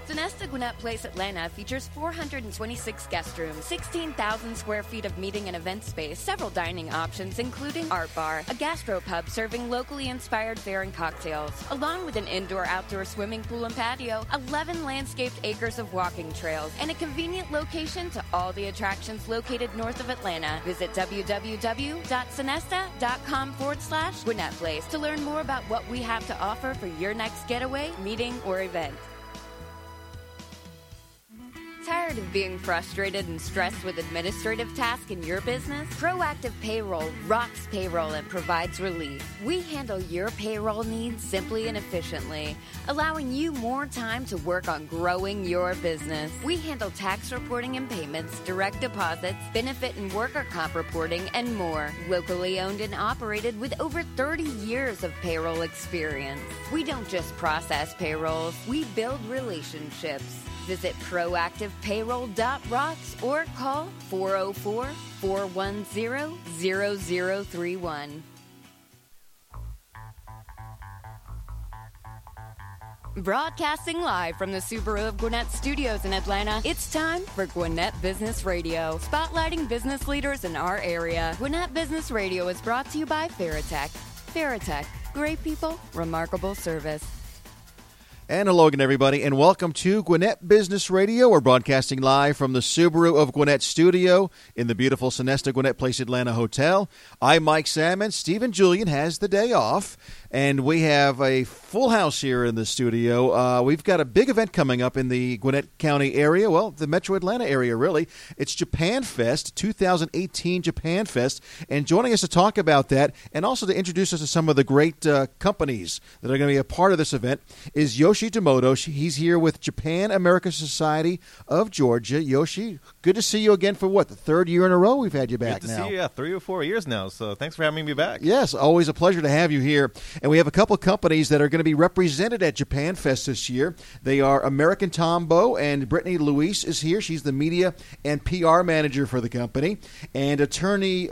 Sonesta Gwinnett Place Atlanta features 426 guest rooms, 16,000 square feet of meeting and event space, several dining options including art bar, a gastropub serving locally inspired fare and cocktails, along with an indoor-outdoor swimming pool and patio, 11 landscaped acres of walking trails, and a convenient location to all the attractions located north of Atlanta. Visit www.sonesta.com/Gwinnett Place to learn more about what we have to offer for your next getaway, meeting, or event. Tired of being frustrated and stressed with administrative tasks in your business? Proactive Payroll rocks payroll and provides relief. We handle your payroll needs simply and efficiently, allowing you more time to work on growing your business. We handle tax reporting and payments, direct deposits, benefit and worker comp reporting, and more. Locally owned and operated with over 30 years of payroll experience. We don't just process payrolls, we build relationships. Visit proactivepayroll.rocks or call 404-410-0031. Broadcasting live from the Subaru of Gwinnett Studios in Atlanta, it's time for Gwinnett Business Radio, spotlighting business leaders in our area. Gwinnett Business Radio is brought to you by Veritech. Veritech, great people, remarkable service. And hello again, everybody, and welcome to Gwinnett Business Radio. We're broadcasting live from the Subaru of Gwinnett studio in the beautiful Sonesta Gwinnett Place Atlanta Hotel. I'm Mike Salmon. Stephen Julian has the day off, and we have a full house here in the studio. We've got a big event coming up in the Gwinnett County area, well, the metro Atlanta area, really. It's Japan Fest, 2018 Japan Fest, and joining us to talk about that and also to introduce us to some of the great companies that are going to be a part of this event is Yoshi Demoto. He's here with Japan American Society of Georgia. Yoshi, good to see you again for what, the third year in a row we've had you back now? Good to see you, 3 or 4 years now, so thanks for having me back. Yes, always a pleasure to have you here. And we have a couple of companies that are going to be represented at Japan Fest this year. They are American Tombow, and Brittany Luis is here. She's the media and PR manager for the company. And attorney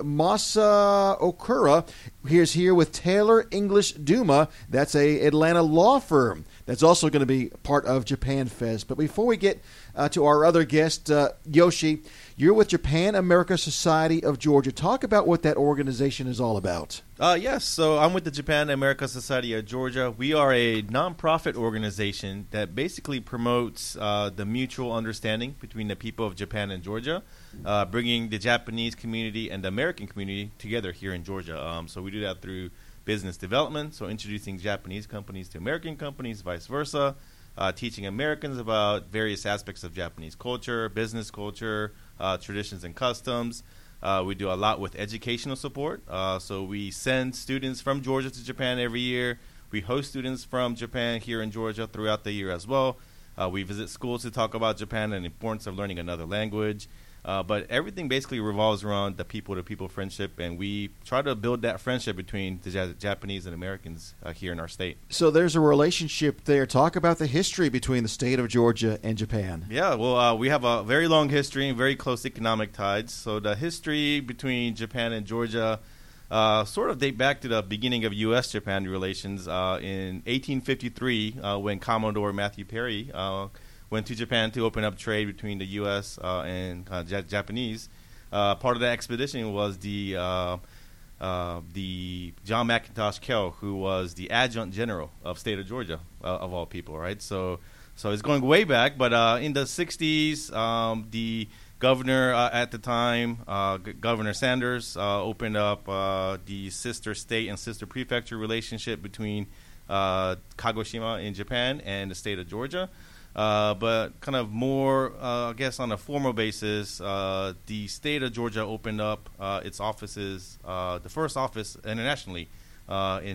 Masa Okura is here with Taylor English Duma. That's a Atlanta law firm that's also going to be part of Japan Fest. But before we get to our other guest, Yoshi, you're with Japan American Society of Georgia. Talk about what that organization is all about. Yes, so I'm with the Japan American Society of Georgia. We are a nonprofit organization that basically promotes the mutual understanding between the people of Japan and Georgia, bringing the Japanese community and the American community together here in Georgia. So we do that through business development, so introducing Japanese companies to American companies, vice versa, teaching Americans about various aspects of Japanese culture, business culture, traditions and customs. We do a lot with educational support. So we send students from Georgia to Japan every year. We host students from Japan here in Georgia throughout the year as well. We visit schools to talk about Japan and the importance of learning another language. But everything basically revolves around the people-to-people friendship, and we try to build that friendship between the Japanese and Americans here in our state. So there's a relationship there. Talk about the history between the state of Georgia and Japan. Yeah, well, we have a very long history and very close economic ties. So the history between Japan and Georgia sort of date back to the beginning of U.S.-Japan relations in 1853 when Commodore Matthew Perry went to Japan to open up trade between the U.S. and Japanese. Part of that expedition was the John McIntosh Kell, who was the adjutant general of state of Georgia, of all people, right? So it's going way back, but in the 60s, the governor at the time, Governor Sanders, opened up the sister state and sister prefecture relationship between Kagoshima in Japan and the state of Georgia. But kind of more, I guess, on a formal basis, the state of Georgia opened up its offices, the first office internationally, in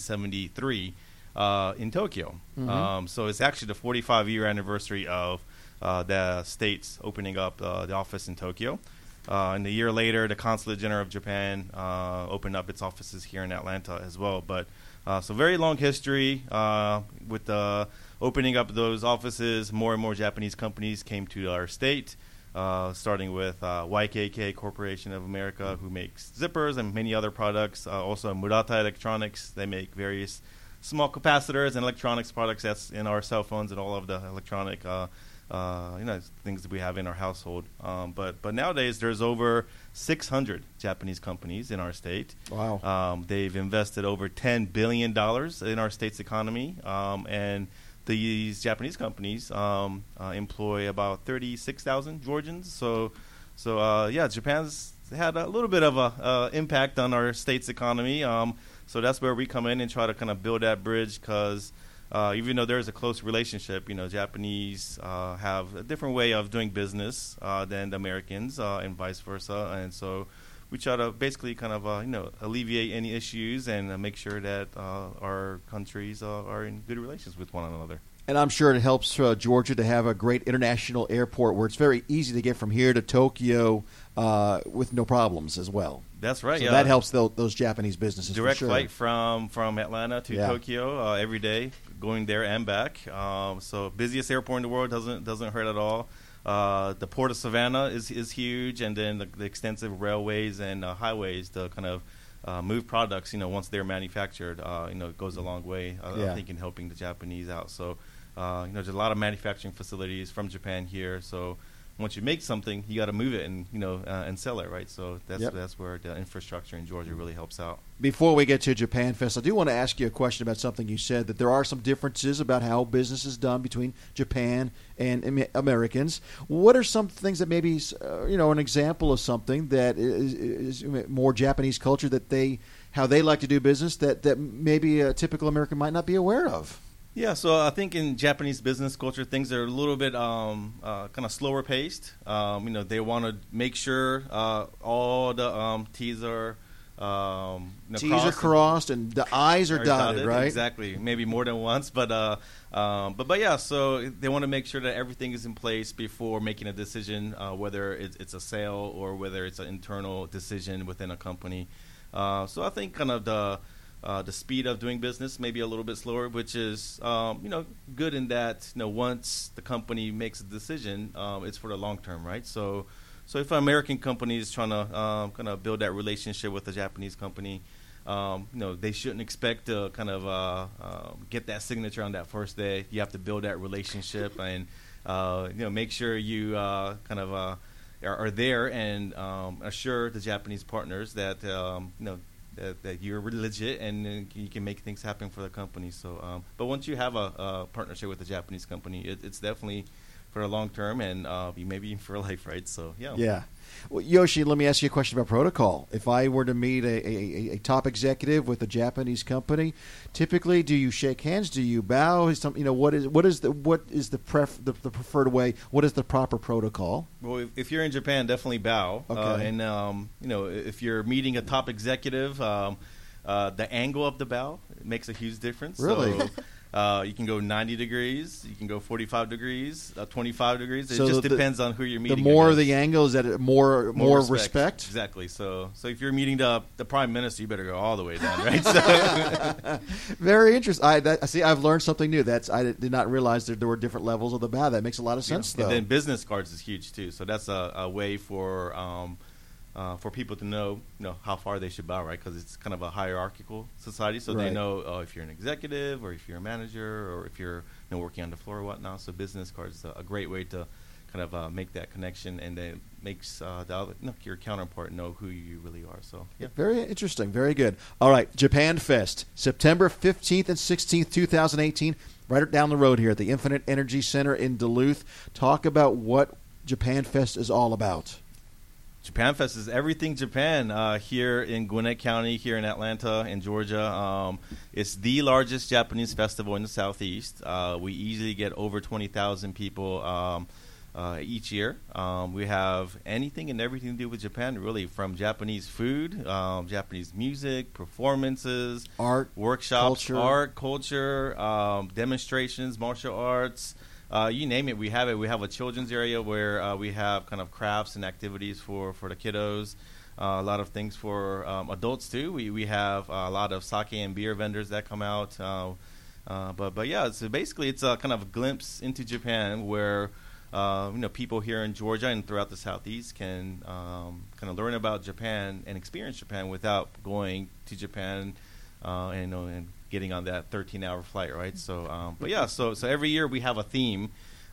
1973 in Tokyo. Mm-hmm. So it's actually the 45-year anniversary of the states opening up the office in Tokyo. And a year later, the Consulate General of Japan opened up its offices here in Atlanta as well. But so very long history with the opening up those offices. More and more Japanese companies came to our state, starting with YKK Corporation of America, who makes zippers and many other products. Also Murata Electronics, they make various small capacitors and electronics products that's in our cell phones and all of the electronic things that we have in our household. But nowadays there's over 600 Japanese companies in our state. Wow. They've invested over $10 billion in our state's economy, and these Japanese companies employ about 36,000 Georgians. So Japan's had a little bit of a impact on our state's economy. So that's where we come in and try to kind of build that bridge, because even though there's a close relationship, Japanese have a different way of doing business than the Americans, and vice versa. And so we try to basically kind of alleviate any issues and make sure that our countries are in good relations with one another. And I'm sure it helps Georgia to have a great international airport where it's very easy to get from here to Tokyo with no problems as well. That's right. So that helps those Japanese businesses. Direct for sure. flight from Atlanta to Tokyo every day, going there and back. So busiest airport in the world, doesn't hurt at all. The Port of Savannah is huge, and then the extensive railways and highways to kind of move products. Once they're manufactured, it goes a long way. I think in helping the Japanese out. So there's a lot of manufacturing facilities from Japan here. So once you make something, you got to move it and sell it, right? So that's where the infrastructure in Georgia really helps out. Before we get to Japan Fest, I do want to ask you a question about something you said, that there are some differences about how business is done between Japan and Americans. What are some things that maybe, an example of something that is more Japanese culture, how they like to do business that maybe a typical American might not be aware of? Yeah, so I think in Japanese business culture, things are a little bit kind of slower paced. They want to make sure all the T's are crossed and the I's are dotted, right? Exactly, maybe more than once, but yeah. So they want to make sure that everything is in place before making a decision, whether it's a sale or whether it's an internal decision within a company. So I think kind of the speed of doing business may be a little bit slower, which is good in that once the company makes a decision, it's for the long term, right? So if an American company is trying to kind of build that relationship with a Japanese company, they shouldn't expect to kind of get that signature on that first day. You have to build that relationship and make sure you kind of are there and assure the Japanese partners that that you're legit and you can make things happen for the company. So, but once you have a partnership with a Japanese company, it's definitely for a long term and maybe for life, right? So, yeah. Yeah. Well, Yoshi, let me ask you a question about protocol. If I were to meet a top executive with a Japanese company, typically, do you shake hands? Do you bow? What is the preferred way? What is the proper protocol? Well, if you're in Japan, definitely bow. Okay. And if you're meeting a top executive, the angle of the bow makes a huge difference. Really? So, you can go 90 degrees, you can go 45 degrees, 25 degrees. It so just depends on who you're meeting. The more against. the angle, is that more respect? Exactly. So if you're meeting the prime minister, you better go all the way down, right? So. Very interesting. I see. I've learned something new. I did not realize that there were different levels of the bow. That makes a lot of sense, though. And then business cards is huge too. So that's a way for people to know how far they should bow, right? Because it's kind of a hierarchical society, so they know if you're an executive or if you're a manager or if you're working on the floor or whatnot. So business cards is a great way to kind of make that connection, and then makes your counterpart know who you really are. So yeah, very interesting, very good. All right, Japan Fest, September 15th and 16th, 2018, right down the road here at the Infinite Energy Center in Duluth. Talk about what Japan Fest is all about. Japan Fest is everything Japan here in Gwinnett County, here in Atlanta, in Georgia. It's the largest Japanese festival in the Southeast. We easily get over 20,000 people each year. We have anything and everything to do with Japan, really, from Japanese food, Japanese music, performances, art, workshops, culture, demonstrations, martial arts. You name it, we have it. We have a children's area where we have kind of crafts and activities for the kiddos. A lot of things for adults too. We have a lot of sake and beer vendors that come out. But yeah, so basically it's a kind of a glimpse into Japan where people here in Georgia and throughout the Southeast can kind of learn about Japan and experience Japan without going to Japan and getting on that 13-hour flight, right? So, but yeah, so every year we have a theme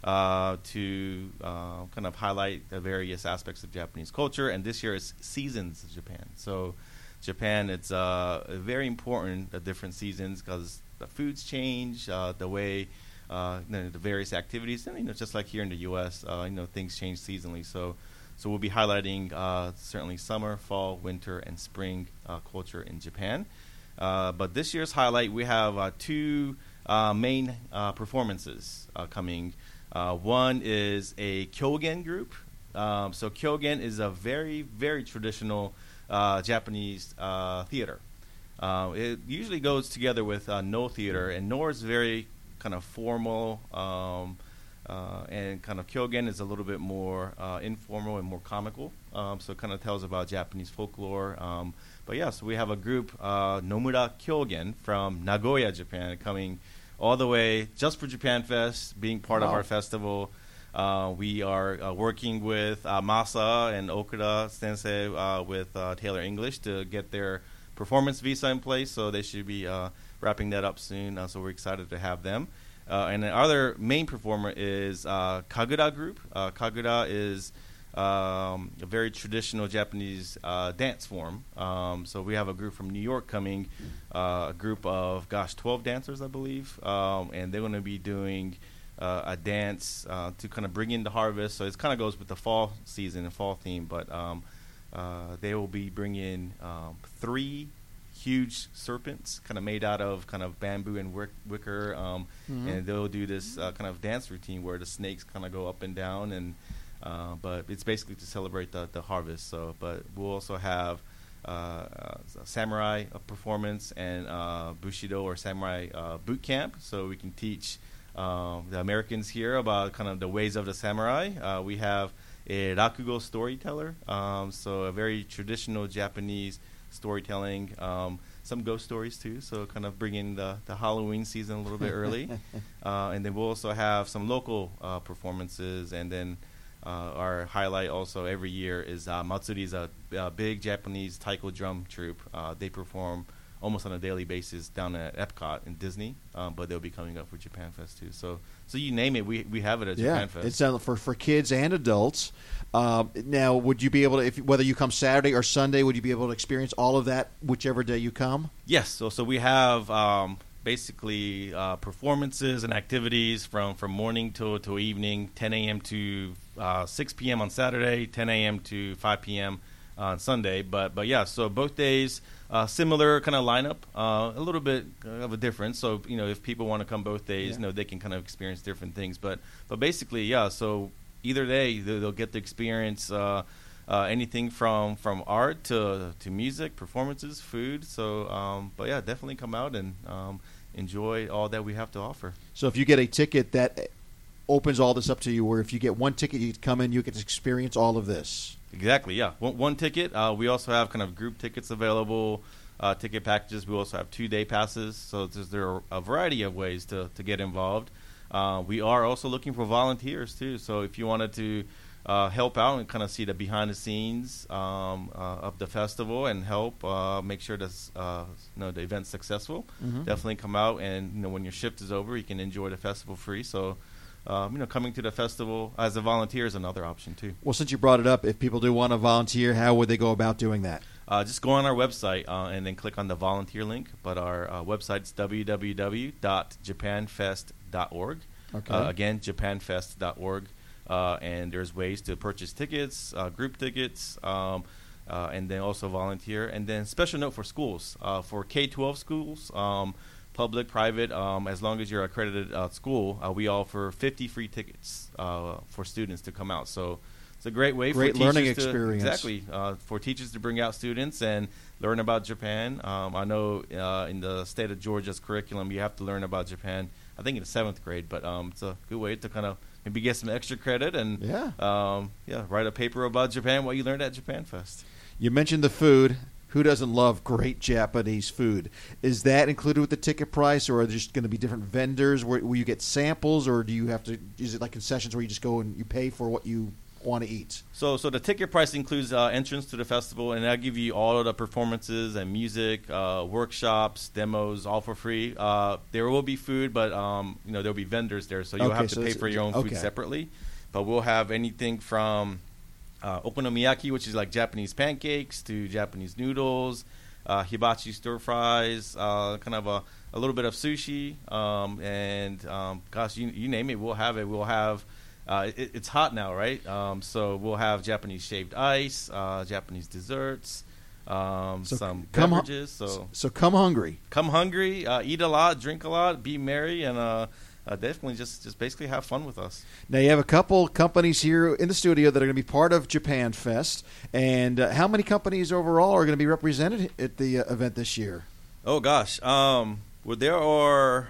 to kind of highlight the various aspects of Japanese culture, and this year is Seasons of Japan. So Japan, it's very important, the different seasons, because the foods change, the way the various activities, and just like here in the U.S., things change seasonally. So we'll be highlighting certainly summer, fall, winter, and spring culture in Japan. But this year's highlight, we have two main performances coming. One is a Kyogen group. So Kyogen is a very, very traditional Japanese theater. It usually goes together with Noh theater, and Noh is very kind of formal, and kind of Kyogen is a little bit more informal and more comical. So it kind of tells about Japanese folklore. But yeah, so we have a group, Nomura Kyogen from Nagoya, Japan, coming all the way just for Japan Fest, being part of our festival. We are working with Masa and Okuda Sensei with Taylor English to get their performance visa in place, so they should be wrapping that up soon. So we're excited to have them. And the other main performer is Kagura Group. Kagura is a very traditional Japanese dance form. So we have a group from New York coming, a group of, 12 dancers, I believe. And they're going to be doing a dance to kind of bring in the harvest. So it kind of goes with the fall season and fall theme. But they will be bringing 3 huge serpents kind of made out of kind of bamboo and wicker. And they'll do this kind of dance routine where the snakes kind of go up and down, and but it's basically to celebrate the harvest. So, but we'll also have a samurai performance and Bushido or samurai boot camp, so we can teach the Americans here about kind of the ways of the samurai. We have a rakugo storyteller, so a very traditional Japanese storytelling, some ghost stories too, so kind of bringing the Halloween season a little bit early. And then we'll also have some local performances, and then our highlight also every year is Matsuri is a big Japanese taiko drum troupe. They perform almost on a daily basis down at Epcot in Disney, but they'll be coming up for Japan Fest too. So you name it, we have it at Japan Fest. It's done for kids and adults. Now, would you be able to, whether you come Saturday or Sunday, would you be able to experience all of that whichever day you come? Yes. So we have basically performances and activities from morning till evening, 10 a.m. to 6 p.m. on Saturday, 10 a.m. to 5 p.m. on Sunday. But yeah, so both days, similar kind of lineup, a little bit of a difference. So, if people want to come both days, they can kind of experience different things. But basically, yeah, so either day they'll get to experience anything from art to music, performances, food. So, but yeah, definitely come out and enjoy all that we have to offer. So if you get a ticket, that opens all this up to you, where if you get one ticket, you come in, you get to experience all of this. Exactly, yeah. One ticket. We also have kind of group tickets available, ticket packages. We also have 2-day passes. So there are a variety of ways to get involved. We are also looking for volunteers, too. So if you wanted to help out and kind of see the behind the scenes of the festival and help make sure that the event's successful, definitely come out. And when your shift is over, you can enjoy the festival free. So coming to the festival as a volunteer is another option too. Well, since you brought it up, if people do want to volunteer, how would they go about doing that? Just go on our website and then click on the volunteer link. But our website's www.japanfest.org. Okay. Again, japanfest.org. And there's ways to purchase tickets, group tickets, and then also volunteer. And then special note for schools, for K-12 schools, public, private, as long as you're accredited school, we offer 50 free tickets for students to come out. So it's a great way for teachers learning experience. Exactly, for teachers to bring out students and learn about Japan. I know in the state of Georgia's curriculum, you have to learn about Japan, I think in the 7th grade, but it's a good way to kind of maybe get some extra credit and write a paper about Japan, what you learned at Japan Fest. You mentioned the food. Who doesn't love great Japanese food? Is that included with the ticket price, or are there just going to be different vendors where you get samples, or do you have to? Is it like concessions where you just go and you pay for what you want to eat? So the ticket price includes entrance to the festival, and that'll give you all of the performances and music, workshops, demos, all for free. There will be food, but there'll be vendors there, so you'll have to pay for your own food separately. But we'll have anything from okonomiyaki, which is like Japanese pancakes, to Japanese noodles, hibachi stir fries, kind of a little bit of sushi, and gosh, you name it, we'll have it. We'll have it's hot now, right? So we'll have Japanese shaved ice, Japanese desserts, some beverages. So come hungry. Come hungry, eat a lot, drink a lot, be merry, and definitely just basically have fun with us. Now, you have a couple companies here in the studio that are going to be part of Japan Fest. And how many companies overall are going to be represented at the event this year? Oh, gosh. Well, there are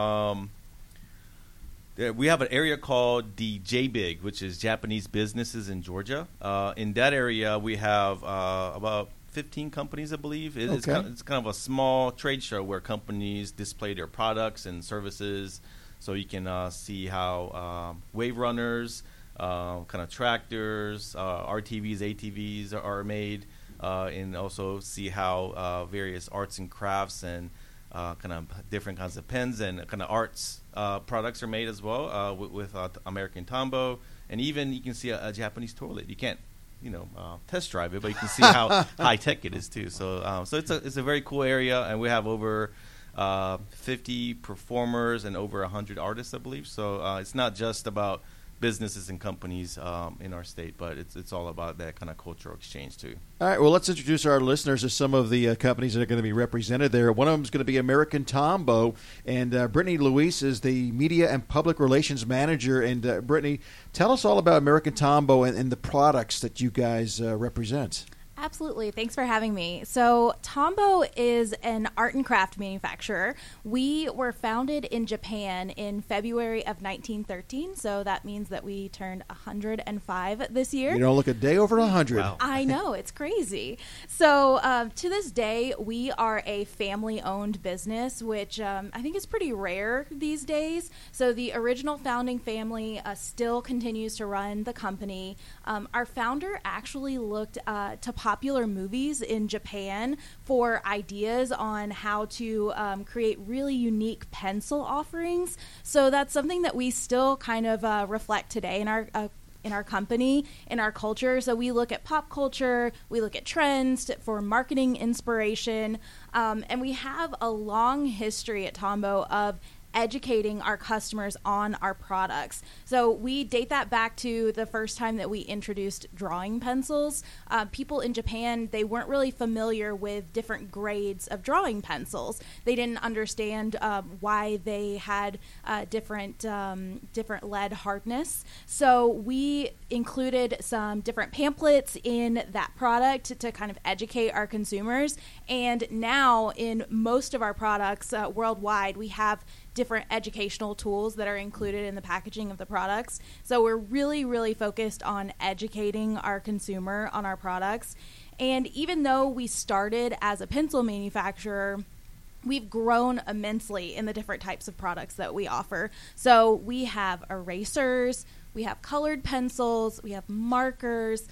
we have an area called the JBIG, which is Japanese Businesses in Georgia. In that area, we have about 15 companies, I believe. It's kind of a small trade show where companies display their products and services. So you can see how wave runners, kind of tractors, RTVs, ATVs are made, and also see how various arts and crafts and kind of different kinds of pens and kind of arts products are made as well with American Tombow. And even you can see a Japanese toilet. You can't test drive it, but you can see how high tech it is too. So it's a very cool area, and we have over 50 performers and over 100 artists, I believe. So it's not just about businesses and companies in our state, but it's all about that kind of cultural exchange too. All right, well, let's introduce our listeners to some of the companies that are going to be represented there. One of them is going to be American Tombow, and Brittany Luis is the Media and Public Relations Manager. And Brittany, tell us all about American Tombow and the products that you guys represent. Absolutely. Thanks for having me. So Tombow is an art and craft manufacturer. We were founded in Japan in February of 1913, so that means that we turned 105 this year. You don't look a day over 100. Wow. I know, it's crazy. So to this day, we are a family-owned business, which I think is pretty rare these days. So the original founding family still continues to run the company. Our founder actually looked to popular movies in Japan for ideas on how to create really unique pencil offerings. So that's something that we still kind of reflect today in our company, in our culture. So we look at pop culture, we look at trends for marketing inspiration, and we have a long history at Tombow of educating our customers on our products. So we date that back to the first time that we introduced drawing pencils. People in Japan, they weren't really familiar with different grades of drawing pencils. They didn't understand why they had different lead hardness. So we included some different pamphlets in that product to kind of educate our consumers. And now in most of our products worldwide, we have different educational tools that are included in the packaging of the products. So we're really, really focused on educating our consumer on our products. And even though we started as a pencil manufacturer, we've grown immensely in the different types of products that we offer. So we have erasers, we have colored pencils, we have markers,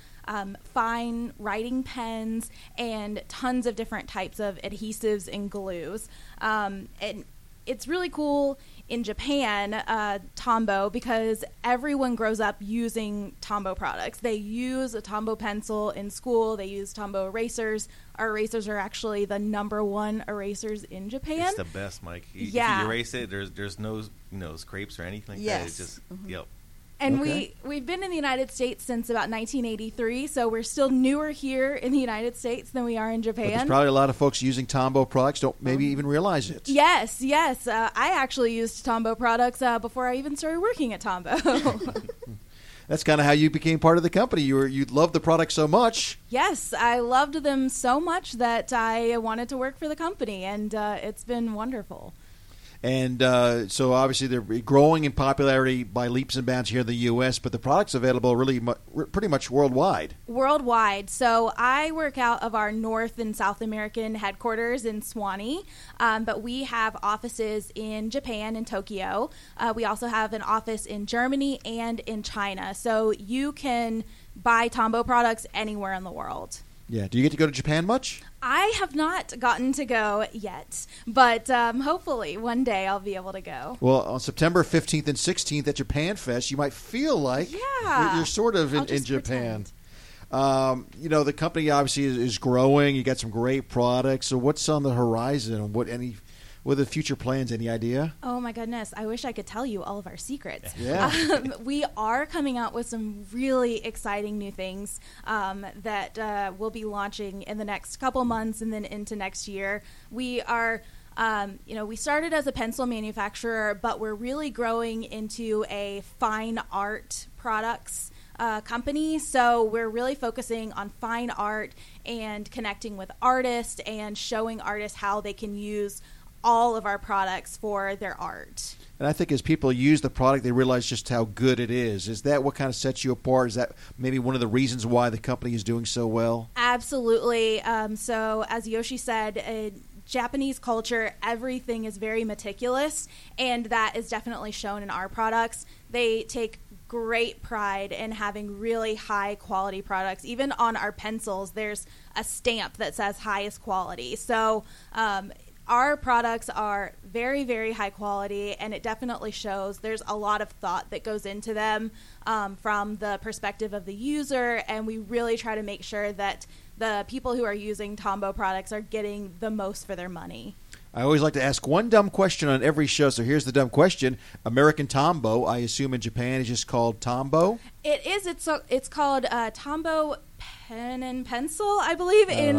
fine writing pens, and tons of different types of adhesives and glues. And it's really cool in Japan, Tombow, because everyone grows up using Tombow products. They use a Tombow pencil in school. They use Tombow erasers. Our erasers are actually the #1 erasers in Japan. It's the best, Mike. If Yeah. you erase it, there's no scrapes or anything like that. It's just, yep. And Okay. we've been in the United States since about 1983, so we're still newer here in the United States than we are in But there's Japan. probably a lot of folks using Tombow products don't maybe even realize it. Yes. I actually used Tombow products before I even started working at Tombow. That's kind of how you became part of the company. You loved the product so much. Yes, I loved them so much that I wanted to work for the company, and it's been wonderful. And so obviously they're growing in popularity by leaps and bounds here in the U.S., but the product's available really pretty much worldwide. Worldwide. So I work out of our North and South American headquarters in Swanee, but we have offices in Japan and Tokyo. We also have an office in Germany and in China. So you can buy Tombow products anywhere in the world. Yeah. Do you get to go to Japan much? I have not gotten to go yet, but hopefully one day I'll be able to go. Well, on September 15th and 16th at Japan Fest, you might feel like you're sort of in Japan. The company obviously is growing. You got some great products. So what's on the horizon? What are the future plans? Any idea? Oh my goodness. I wish I could tell you all of our secrets. Yeah. We are coming out with some really exciting new things that we'll be launching in the next couple months and then into next year. We are we started as a pencil manufacturer, but we're really growing into a fine art products company. So we're really focusing on fine art and connecting with artists and showing artists how they can use all of our products for their art. And I think as people use the product, they realize just how good it is. Is that what kind of sets you apart? Is that maybe one of the reasons why the company is doing so well? Absolutely. So as Yoshi said, Japanese culture, everything is very meticulous, and that is definitely shown in our products. They take great pride in having really high quality products. Even on our pencils, there's a stamp that says highest quality. So our products are very, very high quality, and it definitely shows. There's a lot of thought that goes into them from the perspective of the user, and we really try to make sure that the people who are using Tombow products are getting the most for their money. I always like to ask one dumb question on every show, so here's the dumb question. American Tombow, I assume in Japan, is just called Tombow? It is. It's called Tombow Pen and Pencil, I believe, in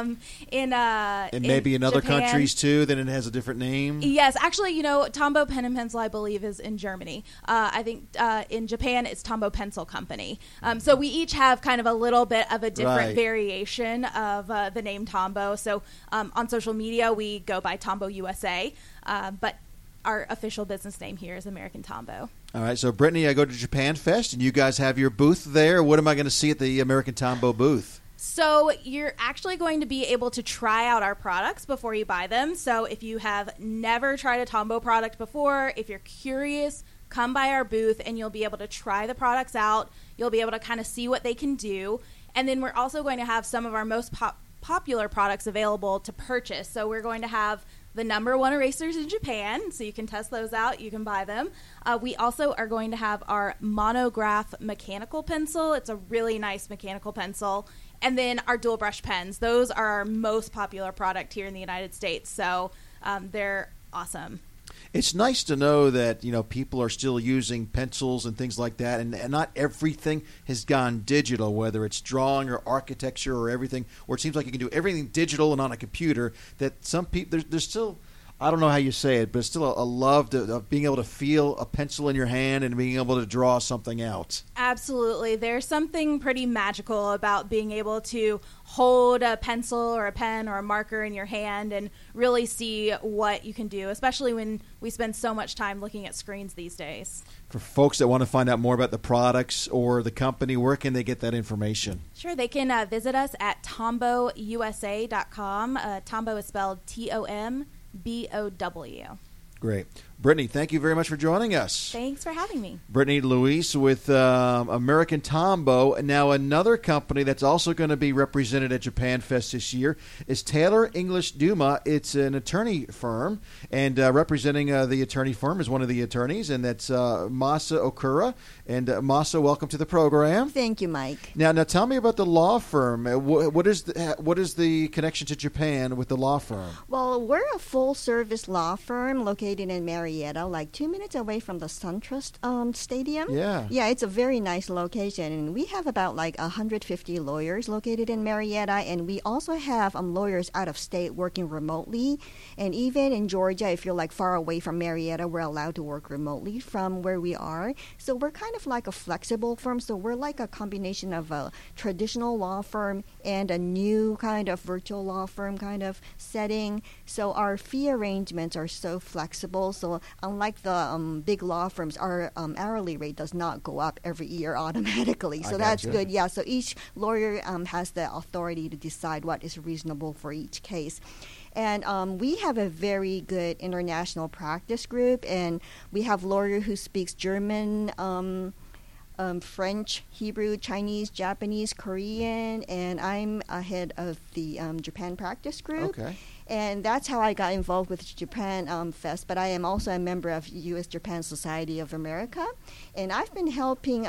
maybe in other Japan. Countries too. Then it has a different name. Yes, actually, Tombow Pen and Pencil, I believe, is in Germany. I think in Japan it's Tombow Pencil Company. So we each have kind of a little bit of a different variation of the name Tombow. So on social media we go by Tombow USA, but our official business name here is American Tombow. All right, so Brittany, I go to Japan Fest, and you guys have your booth there. What am I going to see at the American Tombow booth? So you're actually going to be able to try out our products before you buy them. So if you have never tried a Tombow product before, if you're curious, come by our booth, and you'll be able to try the products out. You'll be able to kind of see what they can do. And then we're also going to have some of our most popular products available to purchase. So we're going to have the #1 erasers in Japan, so you can test those out. You can buy them. We also are going to have our Monograph mechanical pencil. It's a really nice mechanical pencil. And then our dual brush pens. Those are our most popular product here in the United States, so they're awesome. It's nice to know that people are still using pencils and things like that, and not everything has gone digital, whether it's drawing or architecture or everything, or it seems like you can do everything digital and on a computer. That some people there's still, I don't know how you say it, but it's still a love of being able to feel a pencil in your hand and being able to draw something out. Absolutely. There's something pretty magical about being able to hold a pencil or a pen or a marker in your hand and really see what you can do, especially when we spend so much time looking at screens these days. For folks that want to find out more about the products or the company, where can they get that information? Sure, they can visit us at tombowusa.com. Tombow is spelled TOMBOW. Great. Brittany, thank you very much for joining us. Thanks for having me. Brittany Luis with American Tombow. Now, another company that's also going to be represented at Japan Fest this year is Taylor English Duma. It's an attorney firm, and representing the attorney firm is one of the attorneys, and that's Masa Okura. And Masa, welcome to the program. Thank you, Mike. Now tell me about the law firm. What is the connection to Japan with the law firm? Well, we're a full-service law firm located in Marietta, like 2 minutes away from the SunTrust Stadium. Yeah. Yeah, it's a very nice location. And we have about like 150 lawyers located in Marietta. And we also have lawyers out of state working remotely. And even in Georgia, if you're like far away from Marietta, we're allowed to work remotely from where we are. So we're kind of like a flexible firm. So we're like a combination of a traditional law firm and a new kind of virtual law firm kind of setting. So our fee arrangements are so flexible. So unlike the big law firms, our hourly rate does not go up every year automatically. So that's good. Yeah. So each lawyer has the authority to decide what is reasonable for each case. And we have a very good international practice group, and we have lawyer who speaks German, French, Hebrew, Chinese, Japanese, Korean, and I'm head of the Japan practice group. Okay. And that's how I got involved with Japan Fest. But I am also a member of U.S. Japan Society of America. And I've been helping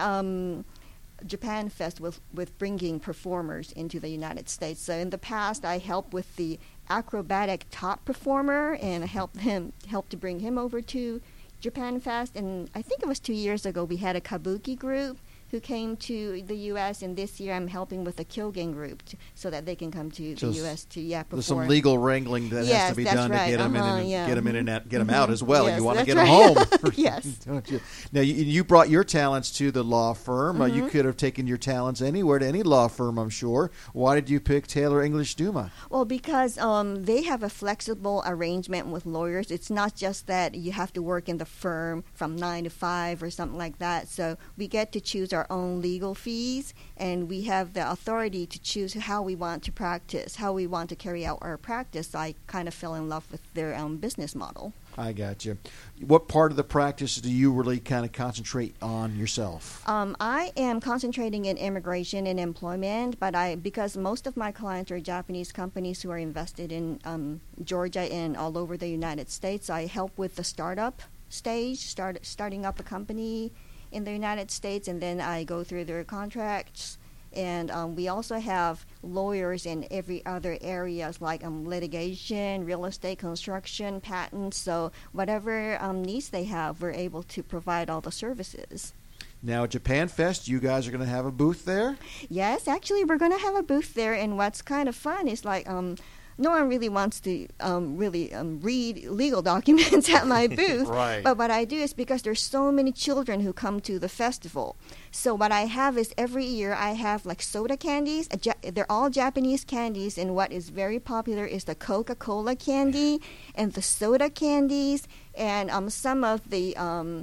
Japan Fest with bringing performers into the United States. So in the past, I helped with the acrobatic top performer and helped to bring him over to Japan Fest. And I think it was 2 years ago, we had a kabuki group who came to the U.S., and this year I'm helping with the Kyogen group so that they can come to the U.S. to perform. There's some legal wrangling that has to be done right. to get them in and get them in and get them out as well. Yes, You want to that's get right. them home, Yes. don't you? Now you brought your talents to the law firm. You could have taken your talents anywhere to any law firm, I'm sure. Why did you pick Taylor English Duma? Well, because they have a flexible arrangement with lawyers. It's not just that you have to work in the firm from 9 to 5 or something like that. So we get to choose our own legal fees, and we have the authority to choose how we want to practice, how we want to carry out our practice. So I kind of fell in love with their business model. I got you. What part of the practice do you really kind of concentrate on yourself? I am concentrating in immigration and employment, but because most of my clients are Japanese companies who are invested in Georgia and all over the United States, I help with the startup stage, starting up a company in the United States, and then I go through their contracts. And we also have lawyers in every other areas like litigation, real estate, construction, patents. So whatever needs they have, we're able to provide all the services. Now, at Japan Fest, you guys are going to have a booth there? Yes, actually, we're going to have a booth there. And what's kind of fun is like no one really wants to read legal documents at my booth. Right. But what I do is because there's so many children who come to the festival. So what I have is every year I have like soda candies. They're all Japanese candies, and what is very popular is the Coca-Cola candy and the soda candies, and some of the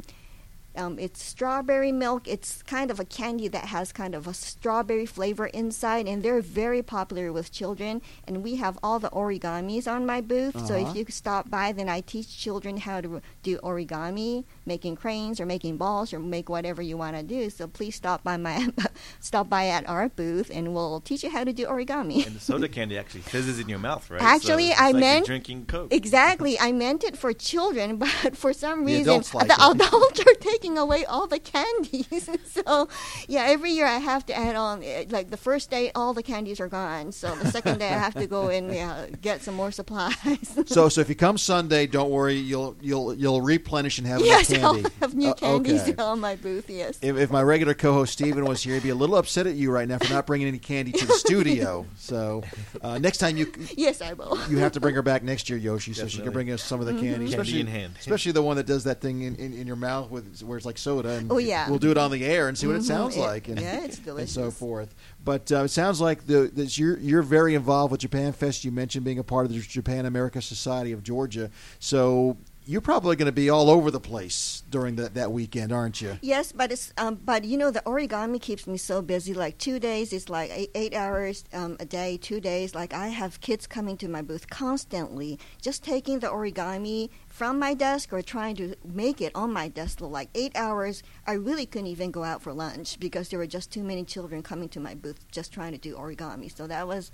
it's strawberry milk. It's kind of a candy that has kind of a strawberry flavor inside, and they're very popular with children. And we have all the origamis on my booth. So if you stop by, then I teach children how to do origami, making cranes or making balls or make whatever you want to do. So please stop by at our booth, and we'll teach you how to do origami. And the soda candy actually fizzes in your mouth, right? Actually, so it's I like meant you're drinking Coke. Exactly. I meant it for children, but for some The reason, adults like the it. adults are taking away all the candies. So, yeah, every year I have to add on. Like the first day, all the candies are gone. So the second day, I have to go and get some more supplies. So if you come Sunday, don't worry, you'll replenish and have Yes, enough candy. I'll have new candies okay. on my booth. Yes. If my regular co-host Steven was here, he'd be a little upset at you right now for not bringing any candy to the studio. So next time Yes, I will. you have to bring her back next year, Yoshi, so she can Definitely. bring us some of the candy, Candy in hand. especially the one that does that thing in your mouth where it's like soda. And Oh, yeah. we'll do it on the air and see what it sounds like, and yeah, it's and delicious. so forth. But it sounds like you're very involved with Japan Fest. You mentioned being a part of the Japan America Society of Georgia, so you're probably going to be all over the place during that weekend, aren't you? Yes, but it's but the origami keeps me so busy. Like 2 days, it's like 8 hours a day. 2 days, like I have kids coming to my booth constantly, just taking the origami from my desk or trying to make it on my desk. For like 8 hours, I really couldn't even go out for lunch because there were just too many children coming to my booth just trying to do origami. So that was.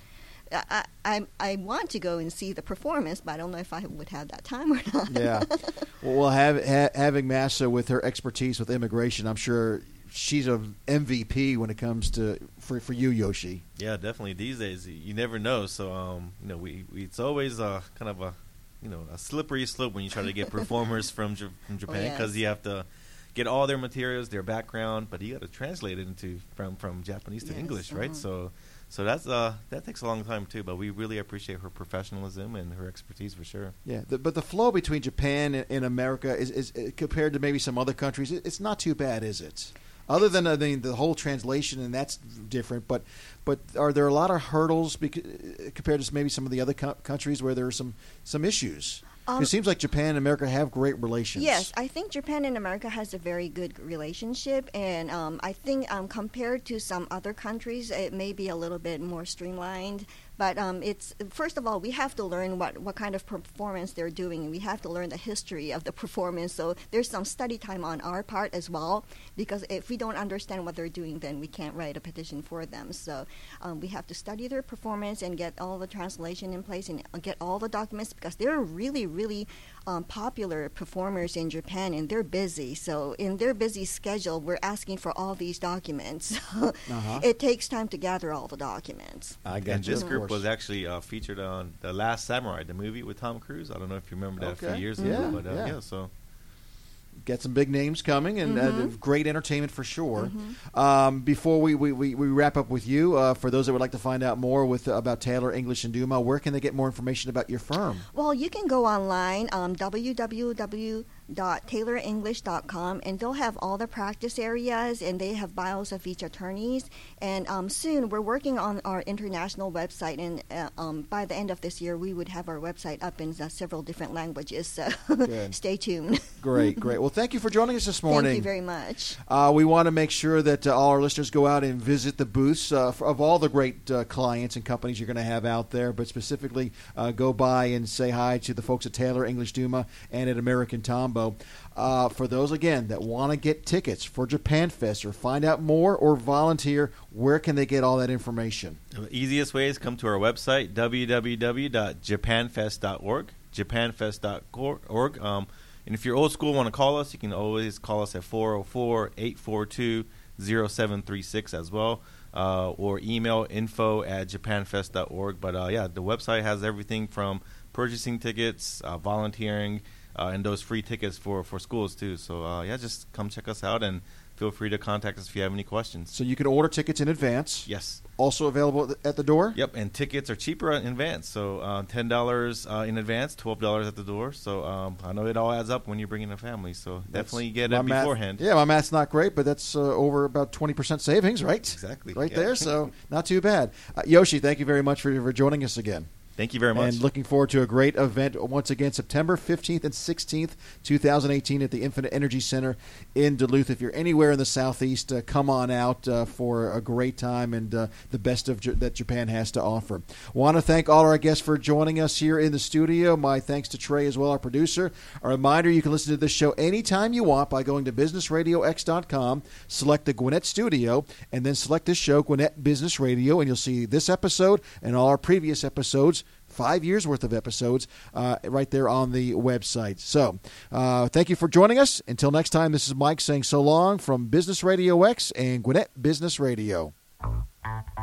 I want to go and see the performance, but I don't know if I would have that time or not. Yeah. Well, having Massa with her expertise with immigration, I'm sure she's an MVP when it comes to for you, Yoshi. Yeah, definitely. These days, you never know. So, it's always kind of a slippery slope when you try to get performers from Japan because you have to get all their materials, their background, but you got to translate it from Japanese to English, right? So that takes a long time too, but we really appreciate her professionalism and her expertise for sure. Yeah, but the flow between Japan and America is compared to maybe some other countries, it's not too bad, is it? Other than the whole translation, and that's different. But are there a lot of hurdles compared to maybe some of the other countries where there are some issues? It seems like Japan and America have great relations. Yes, I think Japan and America has a very good relationship, and I think compared to some other countries, it may be a little bit more streamlined. But it's first of all, we have to learn what kind of performance they're doing. We have to learn the history of the performance. So there's some study time on our part as well, because if we don't understand what they're doing, then we can't write a petition for them. So we have to study their performance and get all the translation in place and get all the documents, because they're really, really popular performers in Japan, and they're busy. So in their busy schedule, we're asking for all these documents. It takes time to gather all the documents. I And get this group was actually featured on The Last Samurai, the movie with Tom Cruise. I don't know if you remember that a few years ago. But yeah, so get some big names coming, and great entertainment for sure. Before we wrap up with you, for those that would like to find out more about Taylor English and Duma, where can they get more information about your firm? Well, you can go online, www.taylorenglish.com, and they'll have all the practice areas, and they have bios of each attorneys. And soon we're working on our international website, and by the end of this year we would have our website up in several different languages. So stay tuned. Great. Well, thank you for joining us this morning. Thank you very much. We want to make sure that all our listeners go out and visit the booths of all the great clients and companies you're going to have out there, but specifically go by and say hi to the folks at Taylor English Duma and at American Tombow. For those, again, that want to get tickets for Japan Fest or find out more or volunteer, where can they get all that information? the easiest way is come to our website, www.japanfest.org, japanfest.org. And if you're old school and want to call us, you can always call us at 404-842-0736 as well, or email info@japanfest.org. But, the website has everything from purchasing tickets, volunteering, and those free tickets for schools, too. So, just come check us out, and feel free to contact us if you have any questions. So you can order tickets in advance. Yes. Also available at the door? Yep, and tickets are cheaper in advance. So $10 in advance, $12 at the door. So I know it all adds up when you're bringing a family. So definitely get it beforehand. My math's not great, but that's over about 20% savings, right? Exactly. Right there, so not too bad. Yoshi, thank you very much for joining us again. Thank you very much. And looking forward to a great event once again, September 15th and 16th, 2018 at the Infinite Energy Center in Duluth. If you're anywhere in the Southeast, come on out for a great time and the best that Japan has to offer. Want to thank all our guests for joining us here in the studio. My thanks to Trey as well, our producer. A reminder, you can listen to this show anytime you want by going to BusinessRadioX.com, select the Gwinnett Studio, and then select this show, Gwinnett Business Radio, and you'll see this episode and all our previous episodes, 5 years worth of episodes right there on the website. So thank you for joining us. Until next time, this is Mike saying so long from Business Radio X and Gwinnett Business Radio.